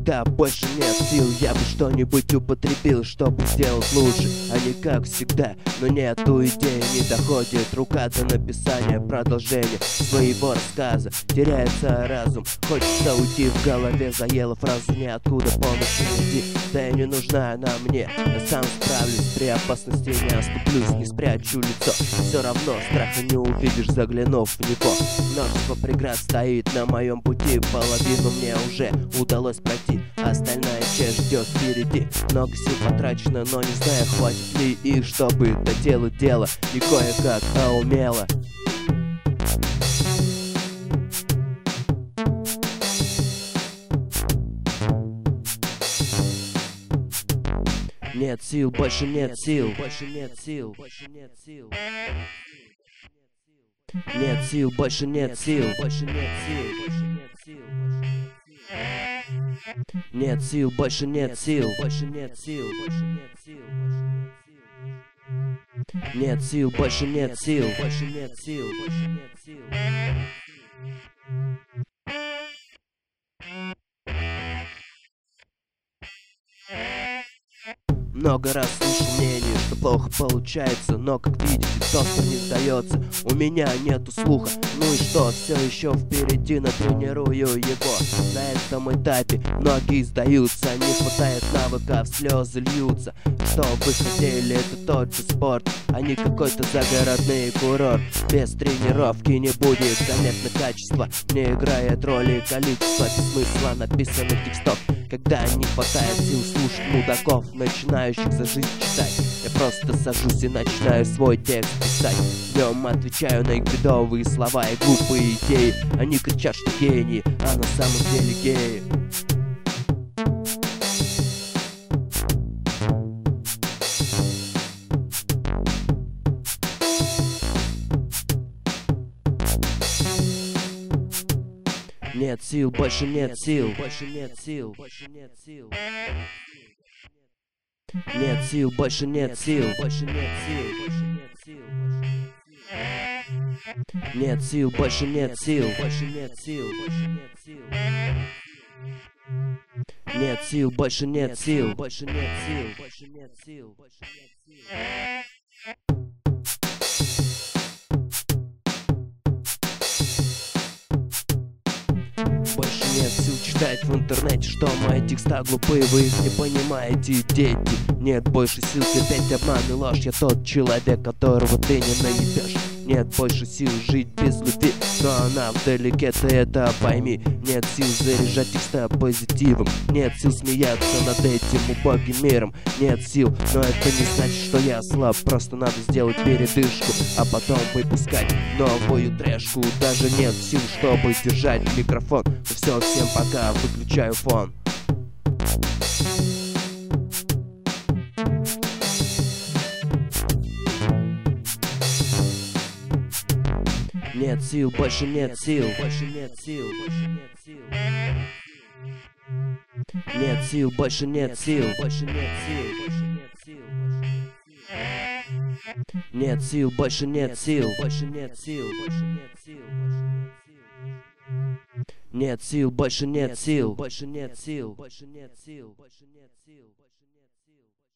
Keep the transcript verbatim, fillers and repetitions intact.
когда больше нет сил, я бы что-нибудь употребил, чтобы сделать лучше, а не как всегда. Но нету идеи, не доходит рука до написания продолжения своего рассказа. Теряется разум, хочется уйти, в голове заела фраза «ниоткуда помощи найти». Да и не нужна она мне, я сам справлюсь, при опасности не оступлюсь, не спрячу лицо. Все равно страха не увидишь, заглянув в него. Множество преград стоит на моем пути, половину мне уже удалось пройти, остальная часть ждет впереди. Много сил потрачено, но не знаю, хватит ли их, чтобы доделать дело не кое-как, а умело. Нет сил, больше нет сил, больше нет сил, больше нет сил. Нет сил, больше нет сил, больше нет сил, больше нет сил. Нет сил, больше нет сил, больше нет сил, больше нет сил. Нет сил, больше нет сил, больше нет сил, больше нет сил. Много раз слышу мнение, что плохо получается, но, как видите, тост не сдается. У меня нету слуха, ну и что, все еще впереди, натренирую его. На этом этапе многие сдаются, не хватает навыков, слезы льются. Что вы хотели, это тот же спорт, а не какой-то загородный курорт. Без тренировки не будет заметно качества, не играет роли количество, без смысла написанных текстов. Когда не хватает сил слушать мудаков, начинающих за жизнь читать, я просто сажусь и начинаю свой текст писать. В нем отвечаю на их бредовые слова и глупые идеи. Они кричат, что гении, а на самом деле геи. Нет сил, больше нет сил, больше нет сил, больше нет сил. Нет сил, больше нет сил, больше нет сил, больше нет сил. Нет сил, больше нет сил, больше нет сил, больше нет сил. Нет сил, больше нет сил, больше нет сил, больше нет сил, больше нет сил. Больше нет сил читать в интернете, что мои текста глупые, вы их не понимаете, дети. Нет больше сил терпеть обман и ложь, я тот человек, которого ты не наебешь. Нет больше сил жить без любви, но она вдалеке, ты это пойми. Нет сил заряжать текста позитивом, нет сил смеяться над этим убогим миром. Нет сил, но это не значит, что я слаб, просто надо сделать передышку, а потом выпускать новую трешку. Даже нет сил, чтобы держать микрофон, но все, всем пока, выключаю фон. Нет сил, больше нет сил, больше нет сил, больше нет сил. Нет сил, больше нет сил, больше нет сил, больше нет сил. Нет сил, больше нет сил, больше нет сил, больше нет сил. Нет сил, больше нет сил, больше нет сил, больше нет сил, больше нет сил, больше нет сил.